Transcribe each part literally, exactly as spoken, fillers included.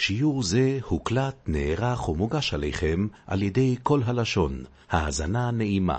שיעור זה הוקלט, נערך ומוגש עליכם על ידי כל הלשון. האזנה נעימה.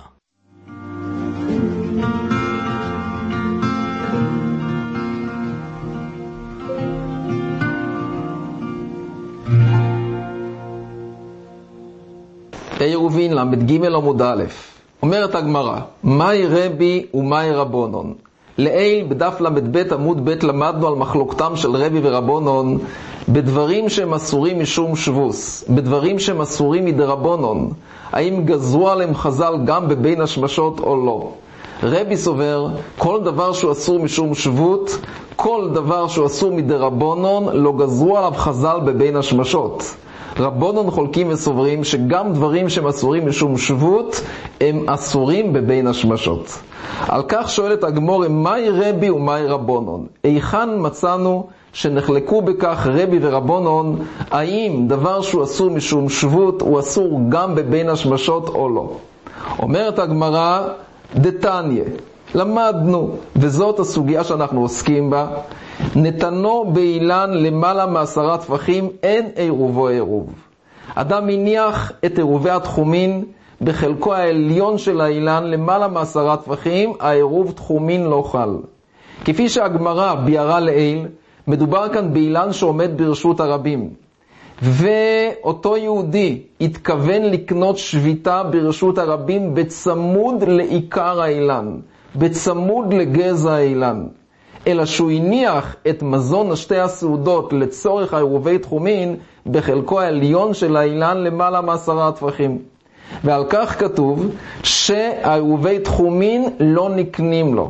עירובין למד ג' עמוד א'. אומרת הגמרא, מהי רבי ומהי רבונון? לעיל בדף למד ב' עמוד ב' למדנו על מחלוקתם של רבי ורבונון בדברים שהם אסורים משום שבוס, בדברים שהם אסורים מדרבונון. האם גזרו עליהם חז"ל גם בבין השמשות או לא? רבי סובר, כל דבר שהוא אסור משום שבות, כל דבר שהוא אסור מדרבונון, לא גזרו עליו חז"ל בבין השמשות. רבונון חולקים וסוברים שגם דברים שהם אסורים משום שבות הם אסורים בבין השמשות. על כך שואלת הגמרא, מהי רבי ומהי רבונון? היכן מצאנו שנחלקו בכך רבי ורבונון, האם דבר שהוא אסור משום שבות הוא אסור גם בבין השמשות או לא? אומרת הגמרא, דתניא, למדנו, וזאת הסוגיה שאנחנו עוסקים בה, נתנו באילן למעלה מעשרה טפחים, אין עירובו עירוב. אדם הניח את עירובי התחומין בחלקו העליון של האילן למעלה מעשרה טפחים, העירוב תחומין לא חל. כפי שהגמרא ביארה לעיל, מדובר כאן באילן שעומד ברשות הרבים, ואותו יהודי התכוון לקנות שביתה ברשות הרבים בצמוד לעיקר האילן, בצמוד לגזע האילן, אלא שהוא הניח את מזון השתי הסעודות לצורך העירובי תחומין בחלקו העליון של האילן למעלה מעשרה טפחים. ועל כך כתוב שהעירובי תחומין לא נקנים לו.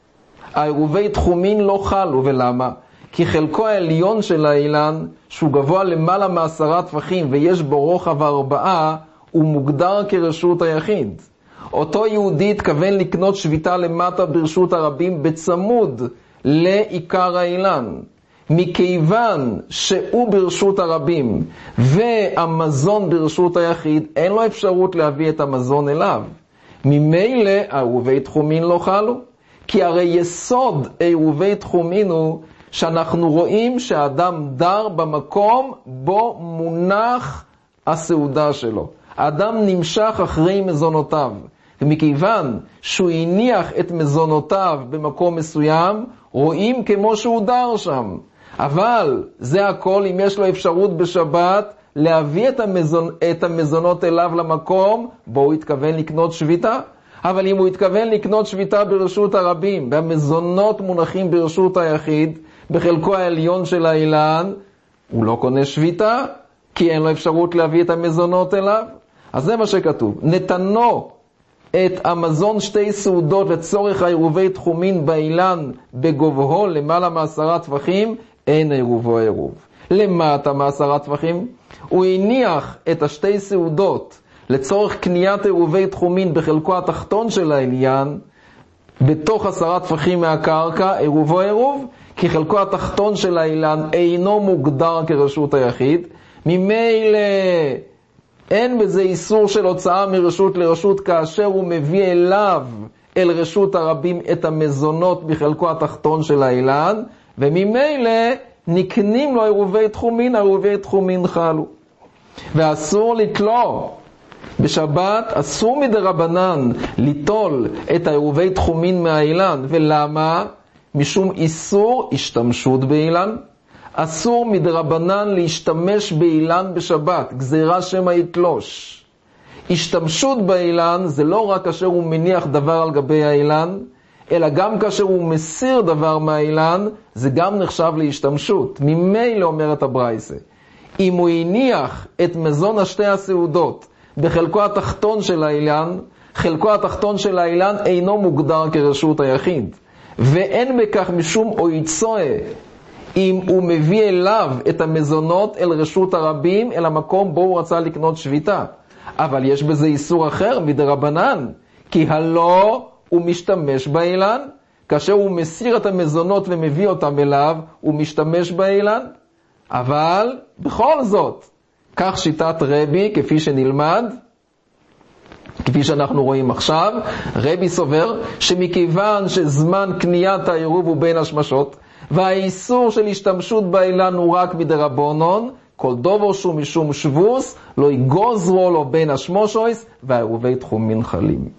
העירובי תחומין לא חלו, ולמה? כי חלקו העליון של האילן, שהוא גבוה למעלה מעשרה טפחים ויש בו רוחב ארבעה, הוא מוגדר כרשות היחיד. אותו יהודי התכוון לקנות שביתה למטה ברשות הרבים בצמוד לעיקר האילן. מכיוון שהוא ברשות הרבים והמזון ברשות היחיד, אין לו אפשרות להביא את המזון אליו. ממילא עירובי תחומין לא חלו. כי הרי יסוד עירובי תחומין הוא שאנחנו רואים שהאדם דר במקום בו מונח הסעודה שלו. האדם נמשך אחרי מזונותיו. ומכיוון שהוא הניח את מזונותיו במקום מסוים, רואים כמו שהוא דר שם. אבל זה הכל אם יש לו אפשרות בשבת להביא את, המזון, את המזונות אליו למקום בו הוא התכוון לקנות שביתה. אבל אם הוא התכוון לקנות שביתה ברשות הרבים, והמזונות מונחים ברשות היחיד, בחלקו העליון של האילן, הוא לא קונה שביתה, כי אין לו אפשרות להביא את המזונות אליו. אז זה מה שכתוב. נתנו את המזון שתי סעודות לצורך העירובי תחומין באילן בגובהו למעלה מעשרה טפחים, אין עירובו עירוב. למטה מעשרה טפחים, הוא הניח את השתי סעודות לצורך קניית עירובי תחומין בחלקו התחתון של העליין, בתוך עשרה טפחים מהקרקע, עירובו עירוב, כי חלקו התחתון של האילן אינו מוגדר כרשות היחיד. ממילא אין בזה איסור של הוצאה מרשות לרשות כאשר הוא מביא אליו, אל רשות הרבים, את המזונות בחלקו התחתון של האילן, וממילא נקנים לו עירובי תחומין, עירובי תחומין חלו. ואסור לתלו. בשבת אסור מדרבנן ליטול את העירובי תחומין מהאילן. ולמה? משום איסור השתמשות באילן. אסור מדרבנן להשתמש באילן בשבת, גזירה שמא יתלוש. השתמשות באילן זה לא רק כאשר הוא מניח דבר על גבי האילן, אלא גם כאשר הוא מסיר דבר מהאילן, זה גם נחשב להשתמשות. ממילא אומרת הברייתא, אם הוא הניח את מזון השתי הסעודות בחלקו התחתון של האילן, חלקו התחתון של האילן אינו מוגדר כרשות היחיד, ואין בכך משום אויצואה אם הוא מביא אליו את המזונות אל רשות הרבים, אל המקום בו הוא רצה לקנות שביתה. אבל יש בזה איסור אחר מדרבנן, כי הלא הוא משתמש באילן, כאשר הוא מסיר את המזונות ומביא אותם אליו, הוא משתמש באילן. אבל בכל זאת, כך שיטת רבי, כפי שנלמד, כפי שאנחנו רואים עכשיו, רבי סובר שמכיוון שזמן קניית העירוב הוא בין השמשות, והאיסור של השתמשות באילן הוא רק מדרבנן, כל דובר שהוא משום שבוס, לא יגוזרו לו בין השמושויס, והעירובי תחומין חלים.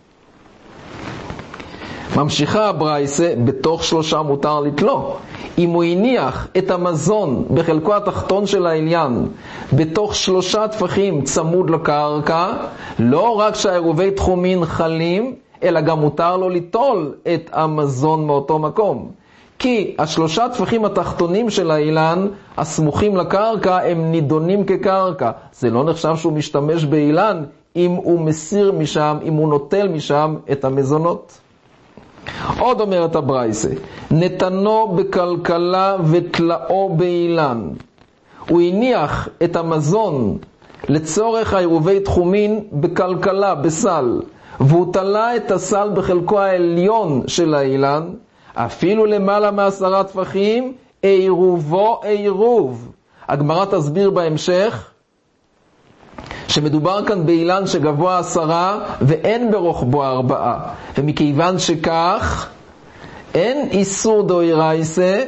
ממשיכה הברייסה, בתוך שלושה מותר לתלו. אם הוא הניח את המזון בחלקו התחתון של העניין, בתוך שלושה טפחים צמוד לקרקע, לא רק שהעירובי תחומין חלים, אלא גם מותר לו ליטול את המזון מאותו מקום. כי השלושה טפחים התחתונים של האילן, הסמוכים לקרקע, הם נידונים כקרקע. זה לא נחשב שהוא משתמש באילן, אם הוא מסיר משם, אם הוא נוטל משם את המזונות. עוד אומרת הברייסה, נתנו בכלכלה ותלאו באילן. הוא הניח את המזון לצורך העירובי תחומין בכלכלה, בסל, והוא תלה את הסל בחלקו העליון של האילן, אפילו למעלה מעשרה טפחים, עירובו עירוב. הגמרא תסביר בהמשך שמדובר כאן באילן שגבוה עשרה ואין ברוחבו ארבעה, ומכיוון שכך אין איסור דאורייסה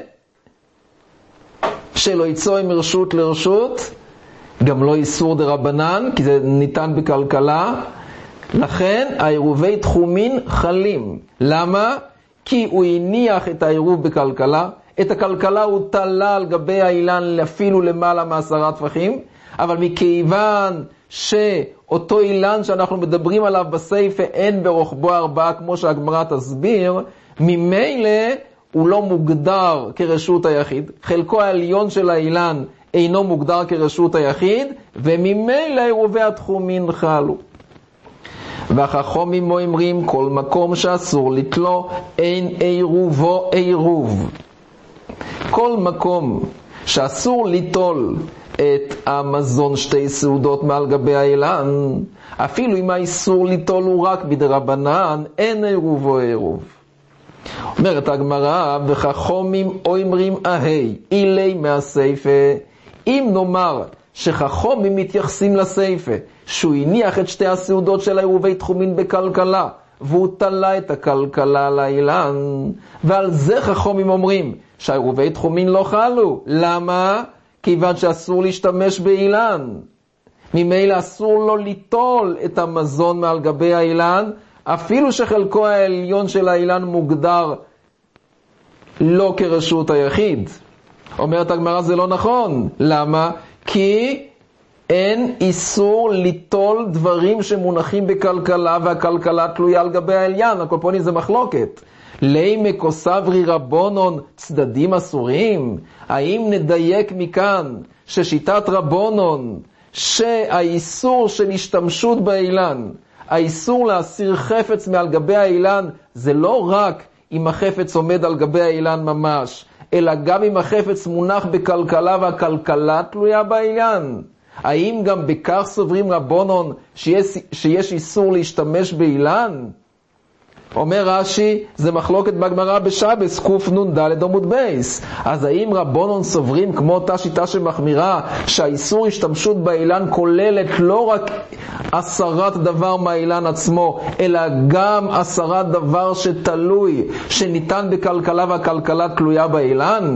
שלא יצוי מרשות לרשות, גם לא איסור דרבנן כי זה ניתן בכלכלה, לכן העירובי תחומין חלים. למה? כי הוא הניח את העירוב בכלכלה, את הכלכלה הוא תלה על גבי האילן אפילו למעלה מעשרה טפחים, אבל מכיוון שאותו אילן שאנחנו מדברים עליו בסייפה אין ברוחבו ארבעה כמו שהגמרא תסביר, ממילא הוא לא מוגדר כרשות היחיד, חלקו העליון של האילן אינו מוגדר כרשות היחיד, וממילא עירובי התחומין חלו. והחכמים אומרים כל מקום שאסור לתלו אין עירובו עירוב. כל מקום שאסור ליטול את המזון שתי סעודות מעל גבי האילן, אפילו אם האיסור ליטול הוא רק בדרבנן, אין עירובו עירוב. אומרת הגמרא, וחכמים אומרים אהי אילי מהסייפה. אם נאמר שחכמים מתייחסים לסייפה, שהוא הניח את שתי הסעודות של העירובי תחומין בכלכלה, והוא תלה את הכלכלה לאילן, ועל זה חכמים אומרים שהעירובי תחומין לא חלו. למה? כיוון שאסור להשתמש באילן. ממילא אסור לו ליטול את המזון מעל גבי האילן, אפילו שחלקו העליון של האילן מוגדר לא כרשות היחיד. אומרת הגמרא זה לא נכון. למה? כי אין איסור ליטול דברים שמונחים בכלכלה, והכלכלה תלויה על גבי העליין. הקופונים זה מחלוקת. לימי כוסברי רבונון צדדים אסורים? האם נדייק מכאן ששיטת רבונון שהאיסור של השתמשות באילן, האיסור להסיר חפץ מעל גבי האילן, זה לא רק אם החפץ עומד על גבי האילן ממש, אלא גם אם החפץ מונח בכלכלה והכלכלה תלויה באילן? האם גם בכך סוברים רבונון שיש, שיש איסור להשתמש באילן? אומר רש"י, זה מחלוקת בגמרא בשבס, קוף נון ד' עמוד בייס. אז האם רבונון סוברים כמו אותה שיטה שמחמירה, שהאיסור השתמשות באילן כוללת לא רק עשרת דבר מהאילן עצמו, אלא גם עשרת דבר שתלוי, שניתן בכלכלה והכלכלה תלויה באילן?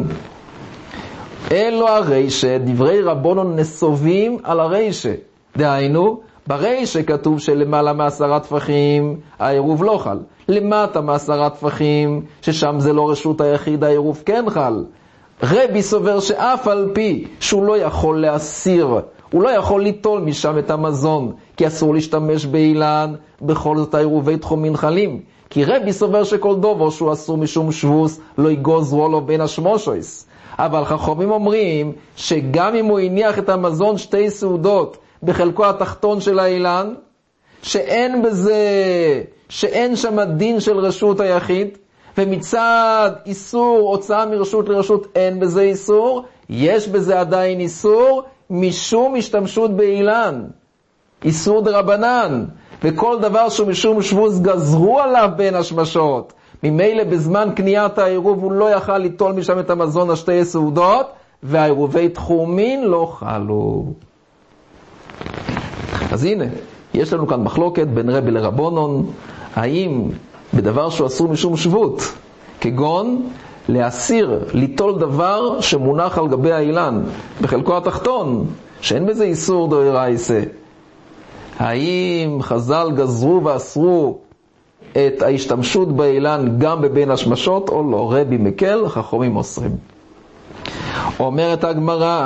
אלו הרישה, דברי רבונון נסובים על הרישה. דהיינו, ברישה כתוב שלמעלה מעשרה טפחים העירוב לא חל. למטה מעשרה טפחים, ששם זה לא רשות היחיד, העירוב כן חל. רבי סובר שאף על פי שהוא לא יכול להסיר, הוא לא יכול ליטול משם את המזון, כי אסור להשתמש באילן, בכל זאת העירובי תחומין חלים. כי רבי סובר שכל דובר שהוא אסור משום שבוס, לא יגוזרו לו בין השמושויס. אבל חכמים אומרים שגם אם הוא הניח את המזון שתי סעודות בחלקו התחתון של האילן, שאין בזה, שאין שם דין של רשות היחיד, ומצד איסור הוצאה מרשות לרשות אין בזה איסור, יש בזה עדיין איסור משום השתמשות באילן, איסור דרבנן, וכל דבר שמשום שבוס גזרו עליו בין השמשות, ממילא בזמן קניית העירוב הוא לא יכל ליטול משם את המזון השתי סעודות, והעירובי תחומין לא חלו. אז הנה, יש לנו כאן מחלוקת בין רבי לרבונון, האם בדבר שהוא אסור משום שבות, כגון להסיר, ליטול דבר שמונח על גבי האילן, בחלקו התחתון, שאין בזה איסור דאורייתא. האם חז"ל גזרו ואסרו את ההשתמשות באילן גם בבין השמשות או לא? רבי מקל, חכמים אוסרים. אומרת הגמרא,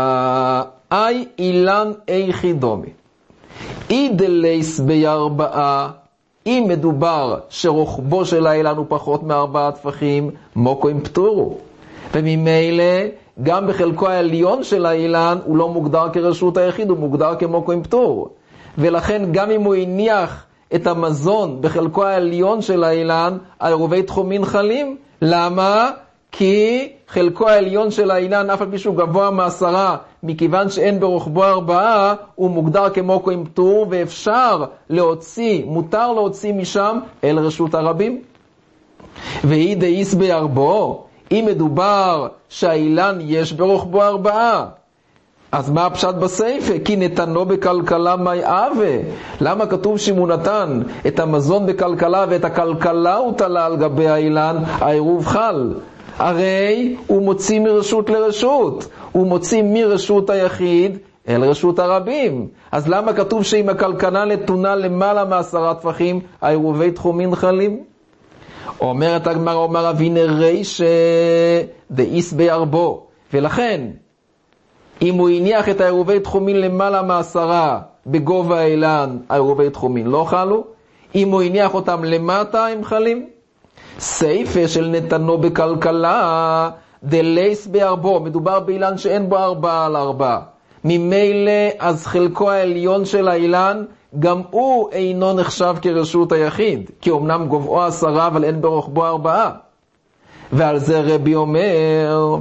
אי אילן איכי דומי, אי דלייס בירבעה, אם מדובר שרוחבו של האילן הוא פחות מארבעה טפחים, מוקו עם פטורו. וממילא, גם בחלקו העליון של האילן, הוא לא מוגדר כרשות היחיד, הוא מוגדר כמוקו עם פטור. ולכן גם אם הוא הניח את המזון בחלקו העליון של האילן, עירובי תחומין חלים. למה? כי חלקו העליון של האילן, אף על פי שהוא גבוה מעשרה, מכיוון שאין ברוחבו ארבעה, הוא מוגדר כמוקו עם פטור, ואפשר להוציא, מותר להוציא משם אל רשות הרבים. והיא דאיס בארבעו, אם מדובר שהאילן יש ברוחבו ארבעה, אז מה הפשט בסייפה? כי נתנו בכלכלה מי אבה. למה כתוב שהוא נתן את המזון בכלכלה ואת הכלכלה הוא תלה על גבי האילן? העירוב חל. הרי הוא מוציא מרשות לרשות, הוא מוציא מרשות היחיד אל רשות הרבים. אז למה כתוב שאם הכלכלה נתונה למעלה מעשרה טפחים, העירובי תחומין חלים? אומרת הגמרא, אומר אבינה ריש דאיס בארבו, ולכן אם הוא הניח את העירובי תחומין למעלה מעשרה בגובה האילן, העירובי תחומין לא חלו. אם הוא הניח אותם למטה, הם חלים. סייפה של נתנו בכלכלה דלייס בארבו, מדובר באילן שאין בו ארבעה על ארבעה. ממילא אז חלקו העליון של האילן גם הוא אינו נחשב כרשות היחיד, כי אמנם גובהו עשרה אבל אין ברוחבו ארבעה. ועל זה רבי אומר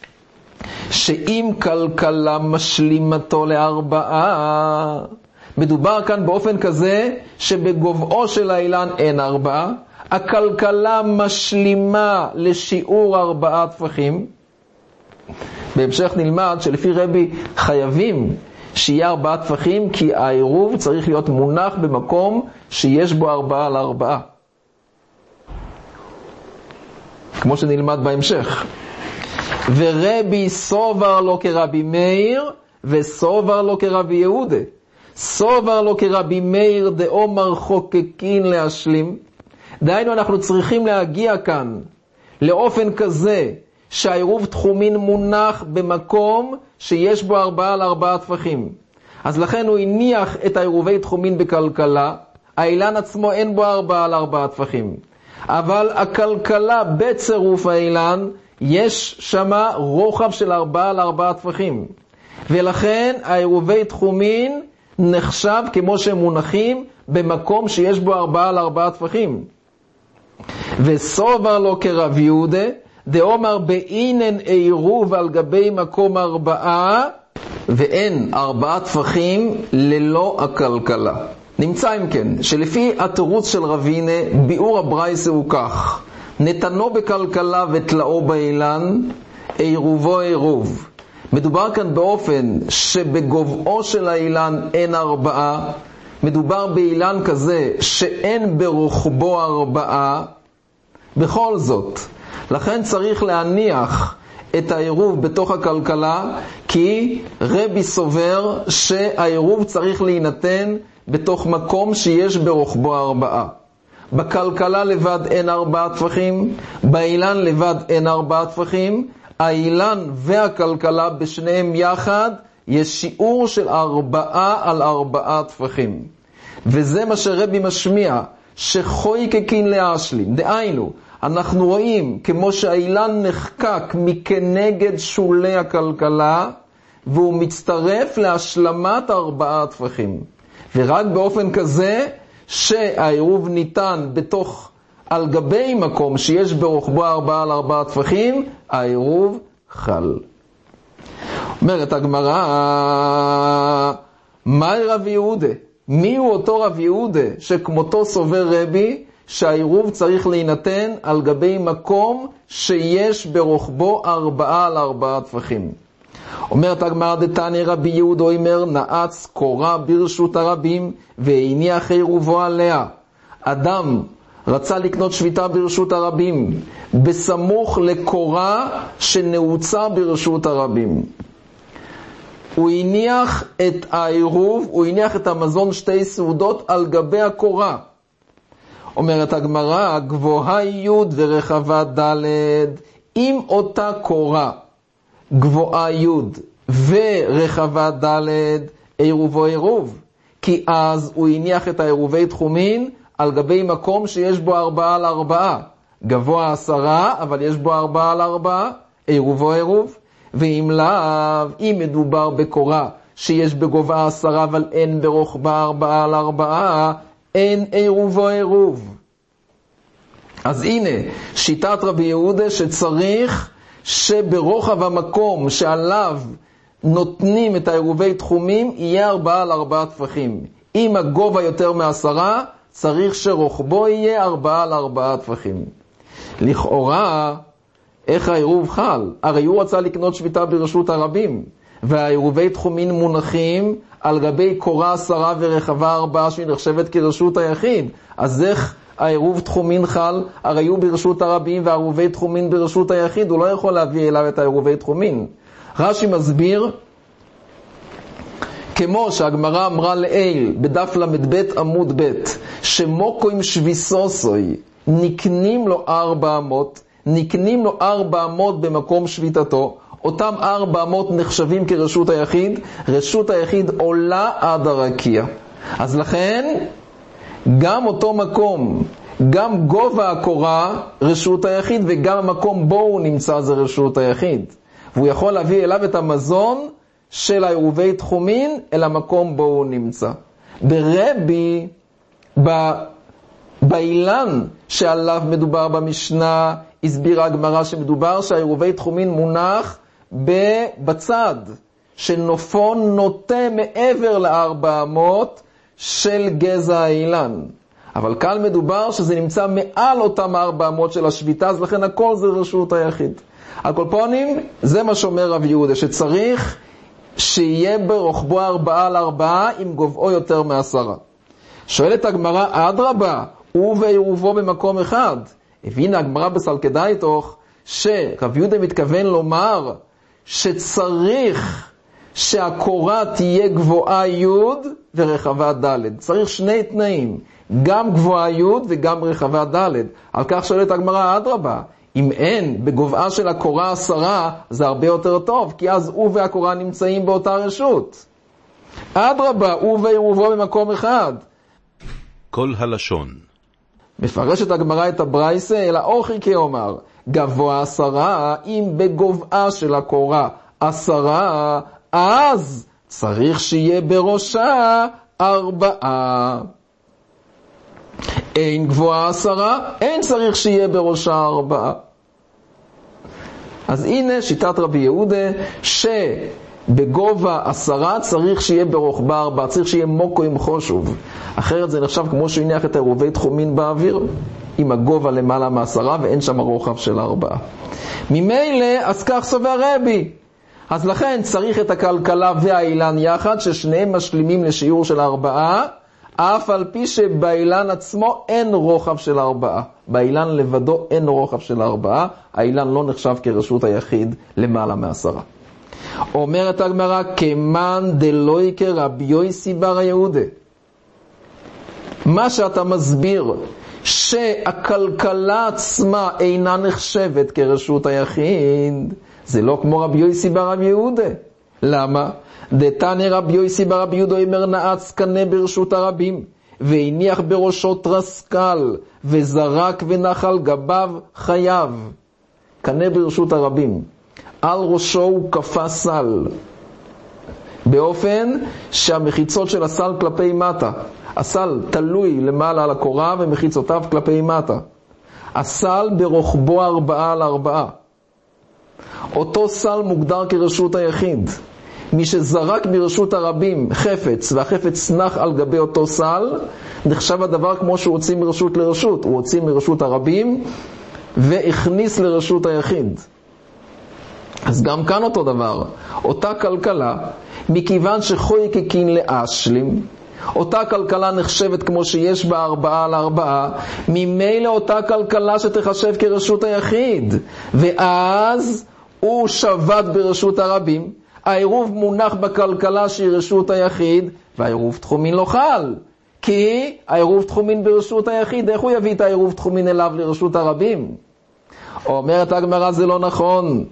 שאם כלכלה משלימתו לארבעה, מדובר כאן באופן כזה שבגובהו של האילן אין ארבעה, הכלכלה משלימה לשיעור ארבעה טפחים. בהמשך נלמד שלפי רבי חייבים שיהיה ארבעה טפחים, כי העירוב צריך להיות מונח במקום שיש בו ארבעה על ארבעה, כמו שנלמד בהמשך. ורבי סובר לו כרבי מאיר וסובר לו כרבי יהודה. סובר לו כרבי מאיר דאומר חוקקין להשלים, דהיינו אנחנו צריכים להגיע כאן לאופן כזה שהעירוב תחומין מונח במקום שיש בו ארבעה על ארבעה טפחים. אז לכן הוא הניח את העירובי תחומין בכלכלה, האילן עצמו אין בו ארבעה על ארבעה טפחים, אבל הכלכלה בצירוף האילן יש שמה רוחב של ארבעה על ארבעה טפחים, ולכן העירובי תחומין נחשב כמו שהם מונחים במקום שיש בו ארבעה על ארבעה טפחים. וסובר לו כרב יהודה דאומר באינן עירוב על גבי מקום ארבעה, ואין ארבעה טפחים ללא הכלכלה. נמצא אם כן שלפי התירוץ של רבינה ביאור הברייסה הוא כך: נתנו בכלכלה ותלאו באילן, עירובו עירוב. מדובר כאן באופן שבגובהו של האילן אין ארבעה, מדובר באילן כזה שאין ברוחבו ארבעה. בכל זאת, לכן צריך להניח את העירוב בתוך הכלכלה, כי רבי סובר שהעירוב צריך להינתן בתוך מקום שיש ברוחבו ארבעה. בכלכלה לבד אין ארבעה טפחים, באילן לבד אין ארבעה טפחים, האילן והכלכלה בשניהם יחד יש שיעור של ארבעה על ארבעה טפחים. וזה מה שרבי משמיע, שחויקקין להשלים. דהיינו, אנחנו רואים כמו שהאילן נחקק מכנגד שולי הכלכלה, והוא מצטרף להשלמת ארבעה טפחים. ורק באופן כזה שהעירוב ניתן בתוך, על גבי מקום שיש ברוחבו ארבעה על ארבעה טפחים, העירוב חל. אומרת הגמרא, מה רב יהודה? מי הוא אותו רב יהודה שכמותו סובר רבי שהעירוב צריך להינתן על גבי מקום שיש ברוחבו ארבעה על ארבעה טפחים? אומרת הגמרא, דתניא רבי יהודה אומר, נעץ קורה ברשות הרבים והניח עירובו עליה. אדם רצה לקנות שביתה ברשות הרבים, בסמוך לקורה שנעוצה ברשות הרבים. הוא הניח את העירוב, הוא הניח את המזון שתי סעודות על גבי הקורה. אומרת הגמרא, גבוהה י' ורחבה ד', אם אותה קורה, גבוהה י' ורחבה ד', עירובו עירוב. כי אז הוא הניח את העירובי תחומין על גבי מקום שיש בו ארבעה על ארבעה. גבוה עשרה, אבל יש בו ארבעה על ארבעה, עירובו עירוב. ואם לאו, אם מדובר בקורה שיש בגובה עשרה, אבל אין ברוחבה ארבעה על ארבעה, אין עירובו עירוב. אז הנה, שיטת רבי יהודה שצריך שברוחב המקום שעליו נותנים את העירובי תחומים, יהיה ארבעה על ארבעה טפחים. אם הגובה יותר מעשרה, צריך שרוחבו יהיה ארבעה על ארבעה טפחים. לכאורה, איך העירוב חל? הרי הוא רצה לקנות שביתה ברשות הרבים, והעירובי תחומין מונחים על גבי קורה עשרה ורחבה ארבעה שהיא נחשבת כרשות היחיד. אז איך העירוב תחומין חל? הרי הוא ברשות הרבים והעירובי תחומין ברשות היחיד, הוא לא יכול להביא אליו את העירובי תחומין. רש"י מסביר, כמו שהגמרא אמרה לעיל בדף למד ב' עמוד ב', שמוקו עם שביסוסוי נקנים לו ארבע אמות, נקנים לו ארבע אמות במקום שביתתו, אותם ארבע אמות נחשבים כרשות היחיד, רשות היחיד עולה עד הרקיע. אז לכן, גם אותו מקום, גם גובה הקורה רשות היחיד, וגם המקום בו הוא נמצא זה רשות היחיד. והוא יכול להביא אליו את המזון של העירובי תחומין אל המקום בו הוא נמצא. ברבי, ב... באילן שעליו מדובר במשנה, הסבירה הגמרא שמדובר שהעירובי תחומין מונח בצד, שנופו נוטה מעבר לארבע אמות של גזע האילן. אבל כאן מדובר שזה נמצא מעל אותם ארבע אמות של השביתה, אז לכן הכל זה רשות היחיד. על כל פנים, זה מה שאומר רב יהודה, שצריך שיהיה ברוחבו ארבעה על ארבעה עם גובהו יותר מעשרה. שואלת הגמרא, אדרבה, הוא ועירובו במקום אחד. הבינה הגמרא בסלקדאי תוך שרב יהודה מתכוון לומר שצריך שהקורה תהיה גבוהה י' ורחבה ד'. צריך שני תנאים, גם גבוהה י' וגם רחבה ד'. על כך שואלת הגמרא, אדרבה, אם אין בגובהה של הקורה עשרה, זה הרבה יותר טוב, כי אז הוא והקורה נמצאים באותה רשות. אדרבה, הוא ועירובו במקום אחד. כל הלשון. מפרשת הגמרא את הברייסה, אלא אוכי כאומר, גבוה עשרה, אם בגובהה של הקורה עשרה, אז צריך שיהיה בראשה ארבעה. אין גבוהה עשרה, אין צריך שיהיה בראשה ארבעה. אז הנה שיטת רבי יהודה, שבגובה עשרה צריך שיהיה ברוחבה ארבעה, צריך שיהיה מוקו עם חושוב. אחרת זה נחשב כמו שהניח את העירובי תחומין באוויר, עם הגובה למעלה מעשרה ואין שם רוחב של ארבעה. ממילא, אז כך סובר רבי. אז לכן צריך את הכלכלה והאילן יחד, ששניהם משלימים לשיעור של ארבעה, אף על פי שבאילן עצמו אין רוחב של ארבעה. באילן לבדו אין רוחב של ארבעה, האילן לא נחשב כרשות היחיד למעלה מעשרה. אומרת הגמרא, כמן דלוי כרבי יוסי בר יהודה. מה שאתה מסביר, שהכלכלה עצמה אינה נחשבת כרשות היחיד, זה לא כמו רבי יוסי בר יהודה. למה? דתניא רבי יוסי בר יהודה אומר, נעץ קנה ברשות הרבים, והניח בראשו טרסקל, וזרק ונחל גביו חייו. קנה ברשות הרבים. על ראשו הוא כפה סל, באופן שהמחיצות של הסל כלפי מטה. הסל תלוי למעלה על הקורה ומחיצותיו כלפי מטה. הסל ברוחבו ארבעה על ארבעה. אותו סל מוגדר כרשות היחיד. מי שזרק ברשות הרבים חפץ, והחפץ נח על גבי אותו סל, נחשב הדבר כמו שהוא הוציא מרשות לרשות. הוא הוציא מרשות הרבים והכניס לרשות היחיד. אז גם כאן אותו דבר. אותה כלכלה, מכיוון שחוי כקין לאשלים, אותה כלכלה נחשבת כמו שיש בה ארבעה על ארבעה, ממילא אותה כלכלה שתחשב כרשות היחיד, ואז הוא שבת ברשות הרבים. העירוב מונח בכלכלה שהיא רשות היחיד, והעירוב תחומין לא חל, כי העירוב תחומין ברשות היחיד, איך הוא יביא את העירוב תחומין אליו לרשות הרבים? אומרת הגמרא, זה לא נכון.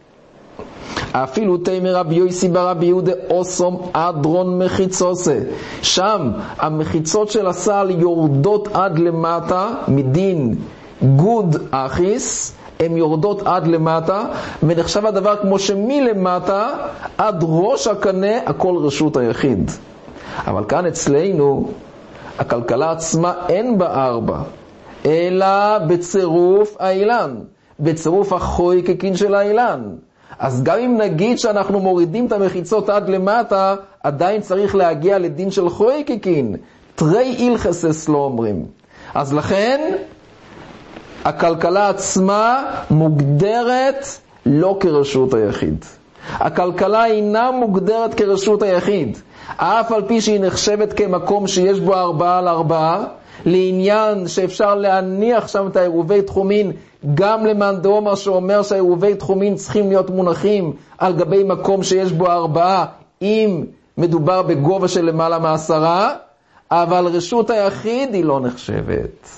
אפילו תימר רבי יוסי ברבי יהודה אוסום אדרון מחיצוסה, שם המחיצות של הסל יורדות עד למטה מדין גוד אחיס, הן יורדות עד למטה, ונחשב הדבר כמו שמלמטה עד ראש הקנה הכל רשות היחיד. אבל כאן אצלנו הכלכלה עצמה אין בה ארבע, אלא בצירוף האילן, בצירוף החוי כקין של האילן. אז גם אם נגיד שאנחנו מורידים את המחיצות עד למטה, עדיין צריך להגיע לדין של חוי כקין, תרי אילחסס לא אומרים. אז לכן הכלכלה עצמה מוגדרת לא כרשות היחיד. הכלכלה אינה מוגדרת כרשות היחיד, אף על פי שהיא נחשבת כמקום שיש בו ארבעה על ארבעה, לעניין שאפשר להניח שם את העירובי תחומין, גם למאן דאמר שאומר שהעירובי תחומין צריכים להיות מונחים על גבי מקום שיש בו ארבעה, אם מדובר בגובה של למעלה מעשרה, אבל רשות היחיד היא לא נחשבת.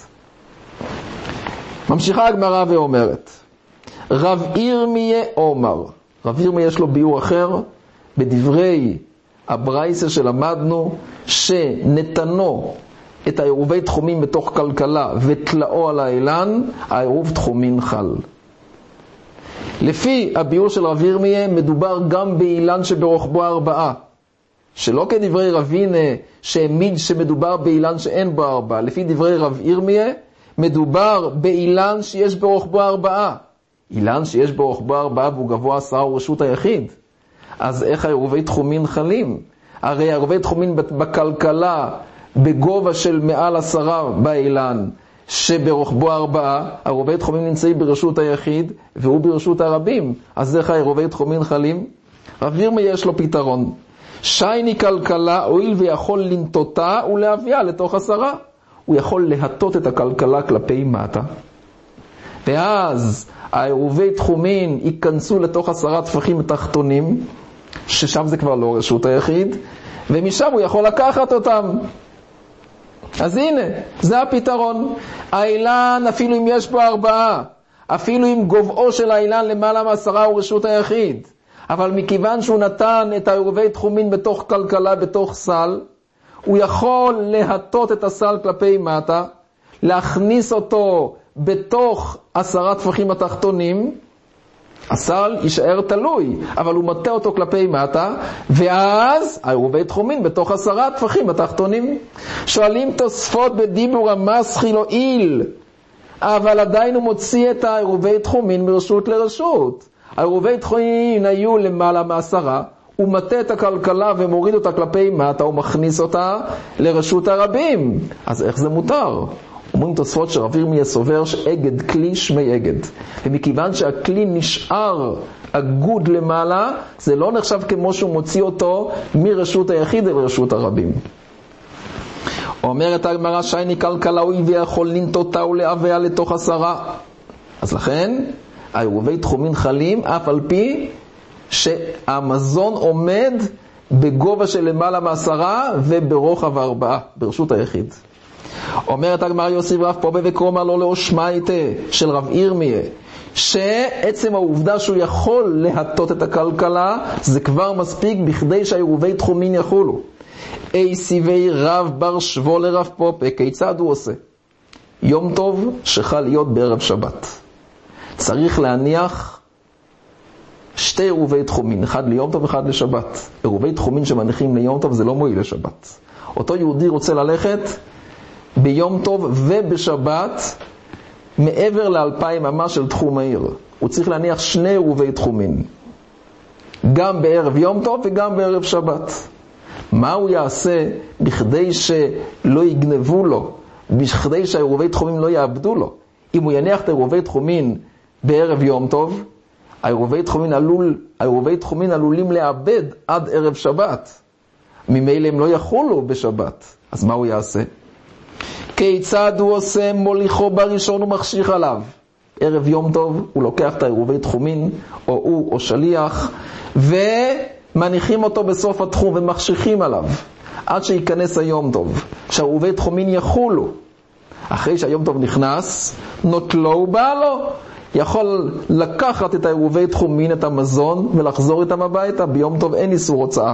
ממשיכה הגמרא ואומרת, רב ירמיה אומר, רב ירמיה יש לו ביור אחר, בדברי הברייסה שלמדנו, שנתנו את העירובי תחומים בתוך כלכלה ותלאו על האילן, העירוב תחומים חל. לפי הביור של רב ירמיה מדובר גם באילן שברוחבו ארבעה, שלא כדברי רבינה שהעמיד שמדובר באילן שאין בו ארבעה. לפי דברי רב ירמיה מדובר באילן שיש ברוחבו ארבעה. אילן שיש ברוחבו ארבעה והוא גבוה עשרה הוא רשות היחיד. אז איך העירובי תחומין חלים? הרי העירובי תחומין בכלכלה בגובה של מעל עשרה באילן שברוחבו ארבעה, העירובי תחומין נמצאים ברשות היחיד והוא ברשות הרבים. אז איך העירובי תחומין חלים? רב ירמיה יש לו פתרון. שייני כלכלה הואיל ויכול לנטותה ולהביאה לתוך עשרה. הוא יכול להטות את הכלכלה כלפי מטה, ואז העירובי תחומין ייכנסו לתוך עשרה טפחים תחתונים, ששם זה כבר לא רשות היחיד, ומשם הוא יכול לקחת אותם. אז הנה, זה הפתרון. האילן, אפילו אם יש בו ארבעה, אפילו אם גובהו של האילן למעלה מעשרה הוא רשות היחיד, אבל מכיוון שהוא נתן את העירובי תחומין בתוך כלכלה, בתוך סל, הוא יכול להטות את הסל כלפי מטה, להכניס אותו בתוך עשרה טפחים התחתונים, הסל יישאר תלוי, אבל הוא מטה אותו כלפי מטה, ואז העירובי תחומין בתוך עשרה טפחים התחתונים. שואלים תוספות בדיבור המסחיל או איל, אבל עדיין הוא מוציא את העירובי תחומין מרשות לרשות. העירובי תחומין היו למעלה מעשרה, הוא מטה את הכלכלה ומוריד אותה כלפי מטה, הוא מכניס אותה לרשות הרבים. אז איך זה מותר? אומרים תוספות שרב ירמיה סובר שאגד כלי שמי אגד, ומכיוון שהכלי נשאר אגוד למעלה, זה לא נחשב כמו שהוא מוציא אותו מרשות היחיד אל רשות הרבים. אומרת הגמרא, שייני כלכלה הוא ויכול לנטותה ולהביאה לתוך עשרה. אז לכן העירובי תחומין חלים אף על פי שהמזון עומד בגובה של למעלה מעשרה וברוחב ארבעה, ברשות היחיד. אומרת הגמרא, יוסיף רב פה וקרומר לא לאושמייטה של רב ירמיה, שעצם העובדה שהוא יכול להטות את הכלכלה זה כבר מספיק בכדי שהעירובי תחומין יחולו. אי סיבי רב בר שבו לרב פופה, כיצד הוא עושה? יום טוב שחל להיות בערב שבת, צריך להניח שתי עירובי תחומין, אחד ליום טוב אחד לשבת. עירובי תחומין שמניחים ליום טוב זה לא מועיל לשבת. אותו יהודי רוצה ללכת ביום טוב ובשבת מעבר לאלפיים אמה של תחום העיר, הוא צריך להניח שני עירובי תחומין, גם בערב יום טוב וגם בערב שבת. מה הוא יעשה בכדי שלא יגנבו לו, בכדי שהעירובי תחומין לא יאבדו לו? אם הוא יניח את העירובי תחומין בערב יום טוב, העירובי תחומין עלול, העירובי תחומין עלולים לאבד עד ערב שבת. ממילא הם לא יחולו בשבת. אז מה הוא יעשה? כיצד הוא עושה? מוליכו בראשון ומחשיך עליו. ערב יום טוב הוא לוקח את העירובי תחומין, או הוא או שליח, ומניחים אותו בסוף התחום ומחשיכים עליו עד שיכנס היום טוב, שהעירובי תחומין יחולו. אחרי שהיום טוב נכנס, נוטלו ובא לו, יכול לקחת את העירובי תחומין, את המזון, ולחזור איתם הביתה. ביום טוב אין איסור הוצאה.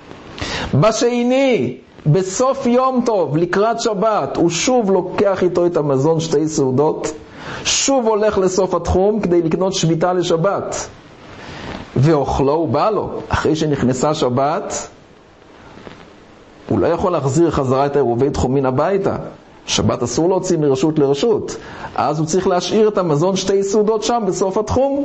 בשני, בסוף יום טוב, לקראת שבת, הוא שוב לוקח איתו את המזון, שתי סעודות, שוב הולך לסוף התחום כדי לקנות שביתה לשבת. ואוכלו ובא לו. אחרי שנכנסה שבת, הוא לא יכול להחזיר חזרה את העירובי תחומין הביתה. שבת אסור להוציא מרשות לרשות. אז הוא צריך להשאיר את המזון, שתי סעודות שם בסוף התחום,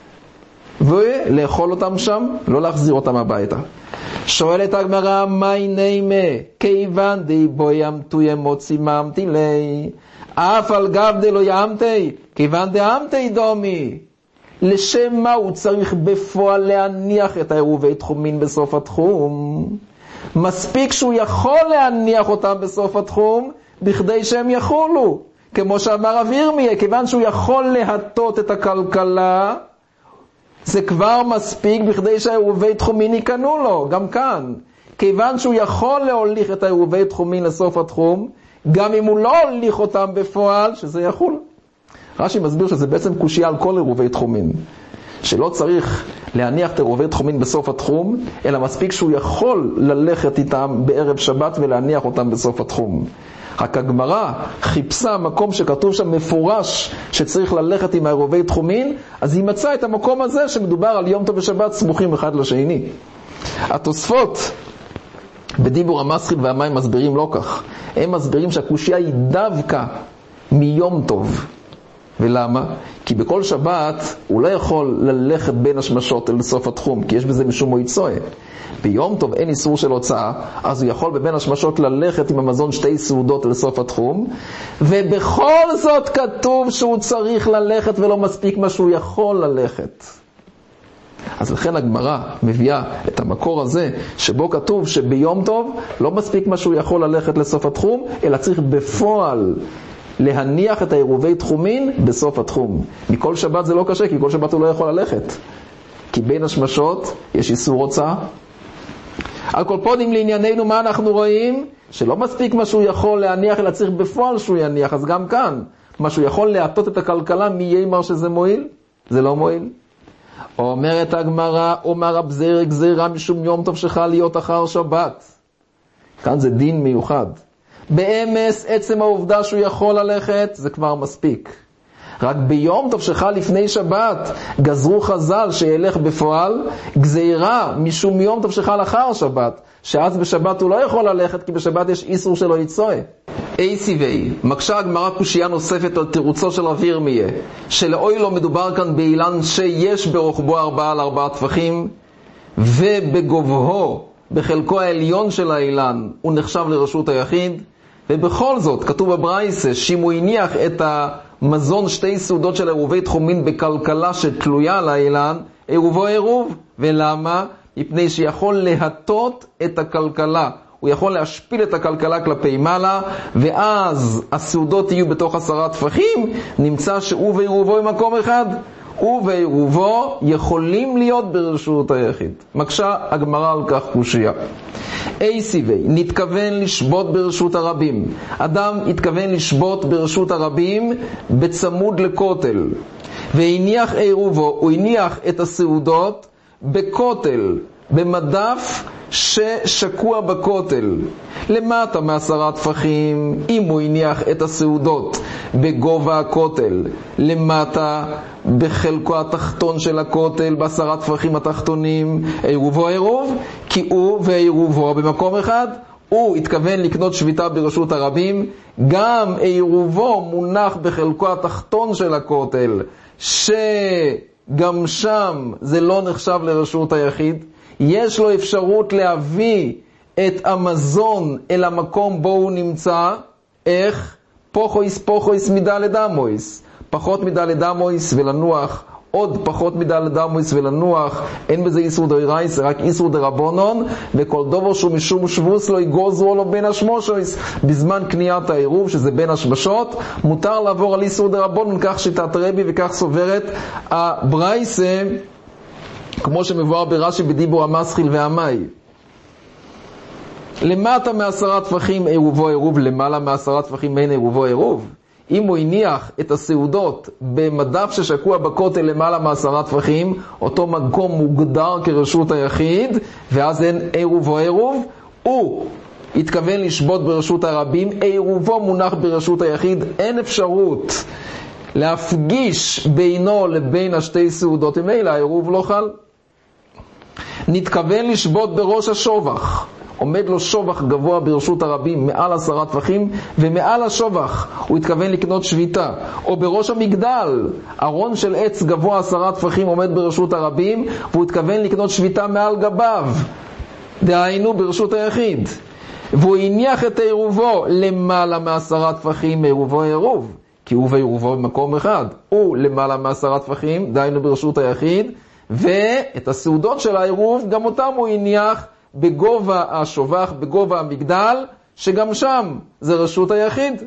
ולאכול אותם שם, לא להחזיר אותם הביתה. שואלת הגמרא, מי נימה? כיוון די בו ימתו ימוצי ממתי לי, אף על גב די לא ימתי, כיוון די ימתי דומי. לשם מה הוא צריך בפועל להניח את העירובי תחומין בסוף התחום? מספיק שהוא יכול להניח אותם בסוף התחום, בכדי שהם יחולו. כמו שאמר רב ירמיה, כיוון שהוא יכול להטות את הכלכלה, זה כבר מספיק בכדי שהעירובי תחומין יקנו לו. גם כאן, כיוון שהוא יכול להוליך את העירובי תחומין לסוף התחום, גם אם הוא לא הוליך אותם בפועל, שזה יחול. רש"י מסביר שזה בעצם קושיה על כל עירובי תחומין, שלא צריך להניח את עירובי תחומין בסוף התחום, אלא מספיק שהוא יכול ללכת איתם בערב שבת ולהניח אותם בסוף התחום. רק הגמרא חיפשה מקום שכתוב שם מפורש שצריך ללכת עם העירובי תחומין, אז היא מצאה את המקום הזה שמדובר על יום טוב ושבת סמוכים אחד לשני. התוספות בדיבור המסחיל והמים מסבירים לא כך. הם מסבירים שהקושיה היא דווקא מיום טוב. ולמה? כי בכל שבת הוא לא יכול ללכת בין השמשות אל סוף התחום, כי יש בזה משום מויצואה. ביום טוב אין איסור של הוצאה, אז הוא יכול בבין השמשות ללכת עם המזון שתי סעודות אל סוף התחום, ובכל זאת כתוב שהוא צריך ללכת ולא מספיק מה שהוא יכול ללכת. אז לכן הגמרא מביאה את המקור הזה, שבו כתוב שביום טוב לא מספיק מה שהוא יכול ללכת לסוף התחום, אלא צריך בפועל להניח את העירובי תחומין בסוף התחום. מכל שבת זה לא קשה, כי כל שבת הוא לא יכול ללכת. כי בין השמשות יש איסור הוצאה. על כל פונים לענייננו, מה אנחנו רואים? שלא מספיק מה שהוא יכול להניח, אלא צריך בפועל שהוא יניח. אז גם כאן, מה שהוא יכול להטות את הכלכלה, מי יאמר שזה מועיל? זה לא מועיל. אומרת הגמרא, אומר רב זירא גזירה משום יום טוב שחל להיות אחר שבת. כאן זה דין מיוחד. באמס, עצם העובדה שהוא יכול ללכת, זה כבר מספיק. רק ביום טוב שחל לפני שבת, גזרו חז"ל שילך בפועל, גזירה משום יום טוב שחל אחר שבת, שאז בשבת הוא לא יכול ללכת, כי בשבת יש איסור שלו יצואה. אי סיבי, מקשה הגמרא קושיה נוספת על תירוצו של רב ירמיה, שלאוי לא מדובר כאן באילן שיש ברוחבו ארבעה על ארבעה טפחים, ובגובהו, בחלקו העליון של האילן, הוא נחשב לרשות היחיד, ובכל זאת, כתוב בברייסה, שאם הוא הניח את המזון שתי סעודות של עירובי תחומין בכלכלה שתלויה על האילן, עירובו עירוב. ולמה? מפני שיכול להטות את הכלכלה. הוא יכול להשפיל את הכלכלה כלפי מעלה, ואז הסעודות יהיו בתוך עשרה טפחים, נמצא שהוא ועירובו עם מקום אחד. הוא ועירובו יכולים להיות ברשות היחיד. מקשה הגמרא על כך קושיה. אי סיבי, נתכוון לשבות ברשות הרבים. אדם התכוון לשבות ברשות הרבים בצמוד לכותל, והניח עירובו, הוא הניח את הסעודות בכותל, במדף ששקוע בכותל, למטה מעשרה טפחים. אם הוא הניח את הסעודות בגובה הכותל, למטה בחלקו התחתון של הכותל, בעשרה טפחים התחתונים, עירובו עירוב, כי הוא ועירובו במקום אחד. הוא התכוון לקנות שביתה ברשות הרבים, גם עירובו מונח בחלקו התחתון של הכותל, שגם שם זה לא נחשב לרשות היחיד. יש לו אפשרות להביא את המזון אל המקום בו הוא נמצא. איך? פוחויס פוחויס מדלת אמויס, פחות מדלת אמויס ולנוח עוד פחות מדל דמויס ולנוח, אין בזה איסור דאורייס, רק איסור דרבנון, וכל דובר שהוא משום שבוס לא יגוזרו לו בין השמושויס. בזמן קניית העירוב, שזה בין השמשות, מותר לעבור על איסור דרבנון, כך שיטת רבי וכך סוברת הברייסה, כמו שמבואר ברש"י בדיבור המסחיל והמאי. למטה מעשרה טפחים עירובו עירוב, למעלה מעשרה טפחים אין עירובו עירוב. אם הוא הניח את הסעודות במדף ששקוע בכותל למעלה מעשרה טפחים, אותו מקום מוגדר כרשות היחיד, ואז אין עירובו עירוב, הוא התכוון לשבות ברשות הרבים, עירובו מונח ברשות היחיד, אין אפשרות להפגיש בינו לבין השתי סעודות, ממילא העירוב לא חל. נתכוון לשבות בראש השובח, עומד לו שובח גבוה ברשות הרבים מעל עשרה טפחים, ומעל השובח הוא התכוון לקנות שביתה, או בראש המגדל ארון של עץ גבוה עשרה טפחים עומד ברשות הרבים, והוא התכוון לקנות שביתה מעל גביו, דהיינו ברשות היחיד, והוא הניח את עירובו למעלה מעשרה טפחים, עירובו עירוב, כי הוא ועירובו במקום אחד, הוא למעלה מעשרה טפחים, דהיינו ברשות היחיד, ואת הסעודות של העירוב גם אותם הוא הניח בגובה השובח, בגובה המגדל, שגם שם זה רשות היחיד.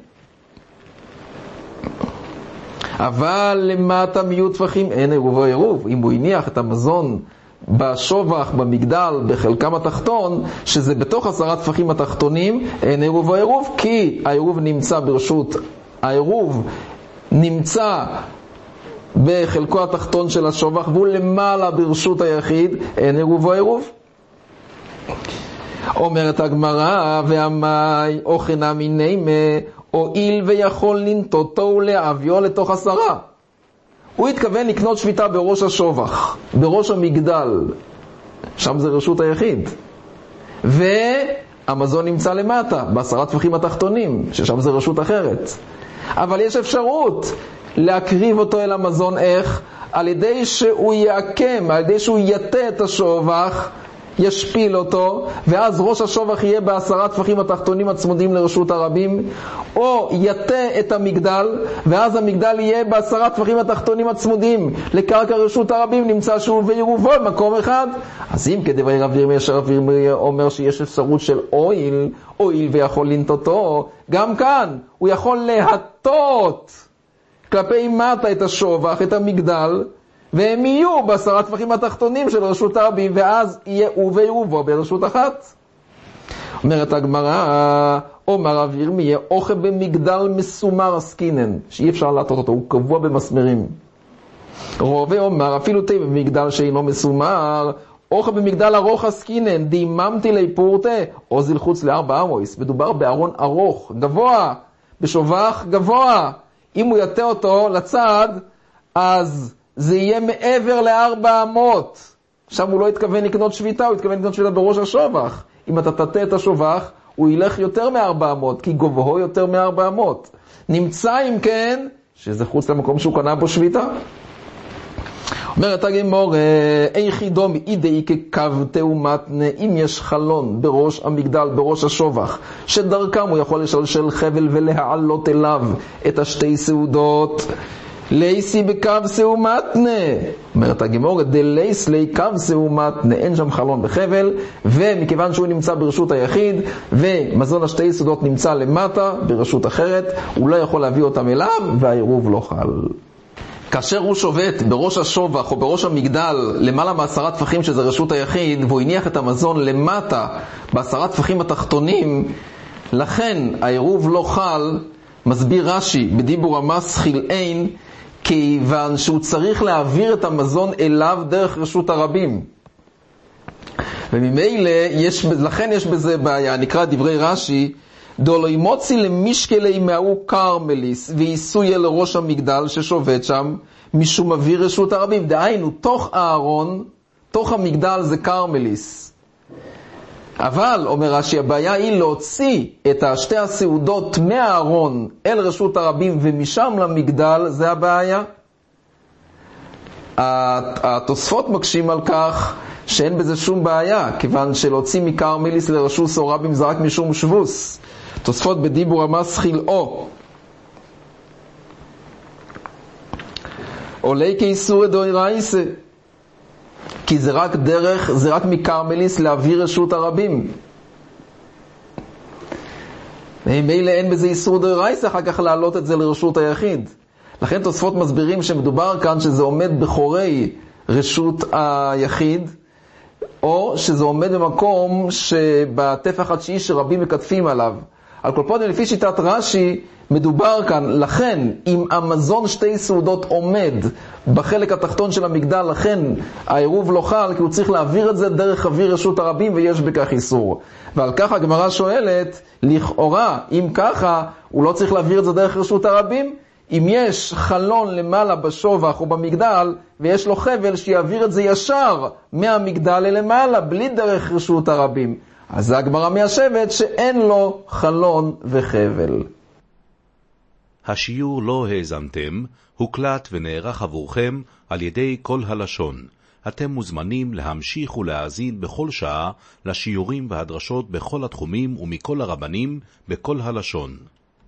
אבל למטה מיעוט טפחים אין עירובו עירוב. אם הוא הניח את המזון בשובח, במגדל, בחלקם התחתון, שזה בתוך עשרה טפחים התחתונים, אין עירובו עירוב, כי העירוב נמצא ברשות, העירוב נמצא בחלקו התחתון של השובח, והוא למעלה ברשות היחיד, אין עירובו עירוב. אומרת הגמרא, והמאי אוכנה מינימה, הואיל ויכול לנטוטו ולהביאו לתוך עשרה. הוא התכוון לקנות שביתה בראש השובח, בראש המגדל, שם זה רשות היחיד, והמזון נמצא למטה, בעשרה טפחים התחתונים, ששם זה רשות אחרת. אבל יש אפשרות להקריב אותו אל המזון, איך? על ידי שהוא יעקם, על ידי שהוא יתה את השובח, ישפיל אותו, ואז ראש השובח יהיה בעשרה טפחים התחתונים הצמודים לרשות הרבים, או יתה את המגדל, ואז המגדל יהיה בעשרה טפחים התחתונים הצמודים לקרקע רשות הרבים, נמצא שהוא ועירובו במקום אחד. אז אם כדברי רב ירמיה, שרב ירמיה אומר שיש אפשרות של אויל, אויל ויכול לנטותו, גם כאן הוא יכול להטות כלפי מטה את השובח, את המגדל, והם יהיו בעשרה טפחים התחתונים של רשות הרבים, ואז יהיה הוא ועירובו ברשות אחת. אומרת הגמרא, אומר רב ירמיה, אוכל במגדל מסומר עסקינן, שאי אפשר להטות אותו, הוא קבוע במסמרים. רובה אומר, אפילו תה במגדל שאינו מסומר, אוכל במגדל ארוך עסקינן, דיממתי לי פורטה, או זלחוץ לארבע אמויס. מדובר בארון ארוך, גבוה, בשובח גבוה. אם הוא יתה אותו לצד, אז זה יהיה מעבר לארבע אמות. שם הוא לא התכוון לקנות שביתה, הוא התכוון לקנות שביתה בראש השובח. אם אתה תתה את השובח, הוא ילך יותר מארבע אמות, כי גובהו יותר מארבע אמות. נמצא אם כן, שזה חוץ למקום שהוא קנה בו שביתה. אומרת הגמרא, איכי דומי אידאי כקבתה ומתנה, אם יש חלון בראש המגדל, בראש השובח, שדרכם הוא יכול לשלשל חבל ולהעלות אליו את השתי סעודות, לייסי בקו סעומתנה. אומרת הגמרא, דלייס לי קו סעומתנה, אין שם חלון בחבל, ומכיוון שהוא נמצא ברשות היחיד, ומזון השתי סעודות נמצא למטה ברשות אחרת, הוא לא יכול להביא אותם אליו, והעירוב לא חל. כאשר הוא שובת בראש השובח או בראש המגדל למעלה מעשרה טפחים שזה רשות היחיד, והוא הניח את המזון למטה בעשרה טפחים התחתונים, לכן העירוב לא חל. מסביר רש"י בדיבור המסחיל אין, כיוון שהוא צריך להעביר את המזון אליו דרך רשות הרבים, וממילא יש, לכן יש בזה בעיה. נקרא דברי רש"י, דולוי מוציא למשקלי מהו קרמליס וייסוי אל ראש המגדל ששובת שם, משום מביא רשות הרבים. דהיינו, תוך הארון, תוך המגדל זה קרמליס. אבל, אומר רש"י, הבעיה היא להוציא את שתי הסעודות מהארון אל רשות הרבים ומשם למגדל, זה הבעיה. התוספות מקשים על כך שאין בזה שום בעיה, כיוון שלהוציא מקרמליס לרשות הרבים זה רק משום שבוס. תוספות בדיבור המסחיל או עולה כאיסור דאורייתא, כי זה רק דרך, זה רק מקרמליס להעביר רשות הרבים. מילא אין בזה איסור דאורייתא, אחר כך להעלות את זה לרשות היחיד. לכן תוספות מסבירים שמדובר כאן שזה עומד בחורי רשות היחיד, או שזה עומד במקום שבטפח התשיעי שרבים מקטפים עליו. על כל פנים, לפי שיטת רש"י, מדובר כאן, לכן, אם המזון שתי סעודות עומד בחלק התחתון של המגדל, לכן העירוב לא חל, כי הוא צריך להעביר את זה דרך אוויר רשות הרבים, ויש בכך איסור. ועל כך הגמרא שואלת, לכאורה, אם ככה, הוא לא צריך להעביר את זה דרך רשות הרבים, אם יש חלון למעלה בשובח או במגדל, ויש לו חבל שיעביר את זה ישר מהמגדל למעלה, בלי דרך רשות הרבים. אז הגמרא מיישבת שאין לו חלון וחבל. השיעור לא האזנתם, הוקלט ונערך עבורכם על ידי כל הלשון. אתם מוזמנים להמשיך ולהאזין בכל שעה לשיעורים והדרשות בכל התחומים ומכל הרבנים בכל הלשון.